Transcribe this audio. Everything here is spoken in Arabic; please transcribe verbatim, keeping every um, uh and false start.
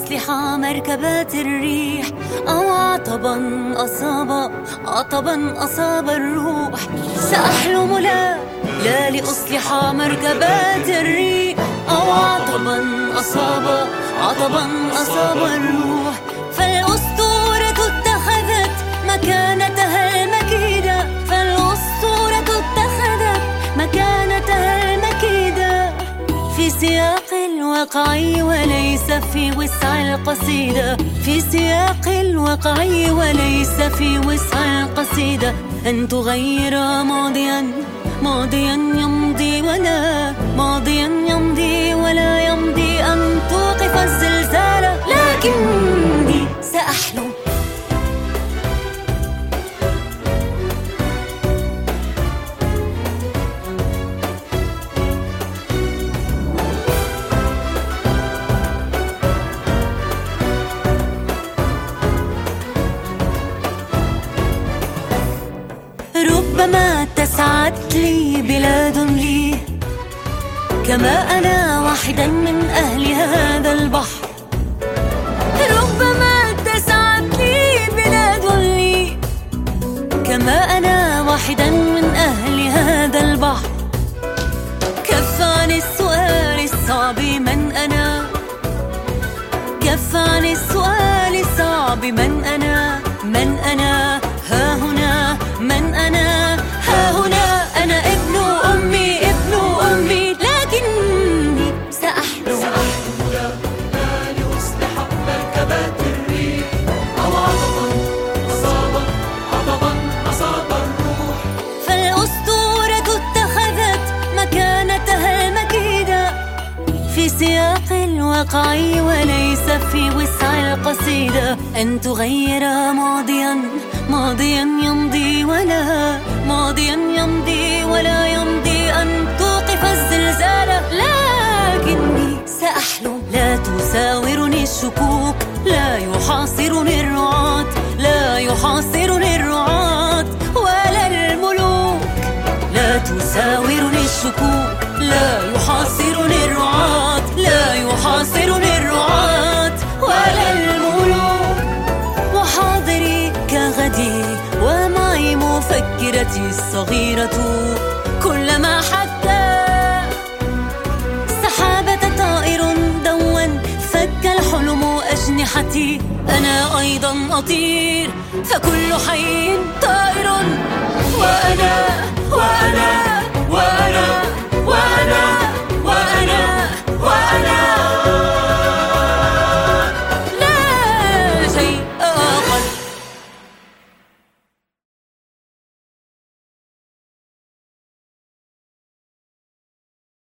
لأصلح مركبات الريح، أو عطبا أصاب عطبا أصاب الروح. سأحلم لا لا لأصلح مركبات الريح، أو عطبا أصاب عطبا أصاب الروح. فالأسطورة اتخذت مكانتها المكيدة، فالأسطورة اتخذت مكانتها المكيدة في سياق الواقع وليس في وسع القصيدة، في سياق الواقع وليس في وسع القصيدة. أن تغير ماضيا ماضيا يمضي ولا ماضيا يمضي ولا يمضي، أن توقف الزلزال. لكني سأحلم ربما تسعد لي بلاد لي كما أنا واحدا من أهل هذا البحر. ربما تسعد لي بلاد لي كما أنا واحدا من أهل هذا البحر. كف عن السؤال الصعب من أنا، كف عن السؤال الصعب من أنا، من أنا ها هنا، من أنا ها هنا. أنا ابن أمي ابن أمي، لكني سأحلم لا لا لأصلح مركبات الريح، أو عطبا أصاب عطبا أصاب الروح. فالأسطورة اتخذت مكانتها المكيدة في سياق الواقع وليس في وسع القصيدة. أن تغير ماضيا ماضيا يمضي ولا ماضيا يمضي ولا يمضي، أن توقف الزلزال. لكني سأحلم لا تساورني الشكوك، لا يحاصرني الرعاة، لا يحاصرني الرعاة ولا الملوك. لا تساورني الشكوك، لا يحاصرني الرعاة، لا يحاصرني الرعاة ولا الملوك. وحاضري كغدي ومعي مفكرتي الصغيرة، كلما حتى سحابة طائر دون فك الحلم أجنحتي. أنا أيضا أطير، فكل حي طائر، وأنا وأنا